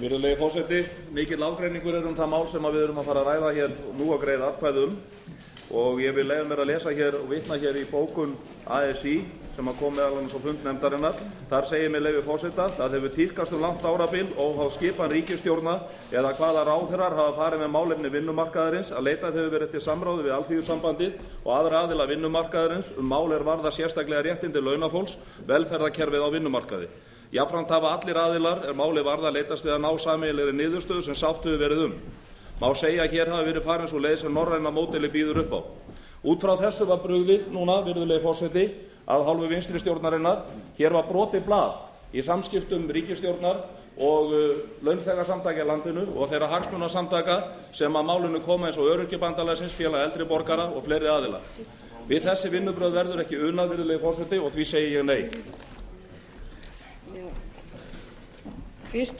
Virðulegi forseti, mikill ágreiningur það mál sem við erum að fara að ræða hér nú og greiða atkvæði og ég vil leyfa mér að lesa hér og vitna hér í bókun ASÍ sem kom meðal annars á fund nefndarinnar. Þar segir með leyfi forseta: það hefur tíðkast langt árabil óháð skipan ríkisstjórna eða hvaða ráðherrar hafa farið með málefni vinnumarkaðarins að leitað hefur verið eftir samráði við Alþýðusambandið og aðra aðila vinnumarkaðarins mál varða sérstaklega réttindi launafólks, velferðarkerfið á vinnumarkaði. Jafnframt hafa allir aðilar málið varða leitast við að ná sameiginlegri niðurstöðu sem sátt hefur verið Má segja að hér hafi verið farin sú leið sem norræna módelið býður upp á. Út frá þessu var brugðið núna, virðulegi forseti, að hálfu vinstri stjórnarinnar. Hér var brotið blað í samskiptum ríkisstjórnar og launþegasamtaka í landinu og þeirra hagsmunasamtaka sem að málinu koma eins og Öryrkjabandalagsins, Félag eldri borgara og fleiri aðilar. Við þessi vinnubrögð verður ekki unað, virðulegi forseti, og því segi ég nei.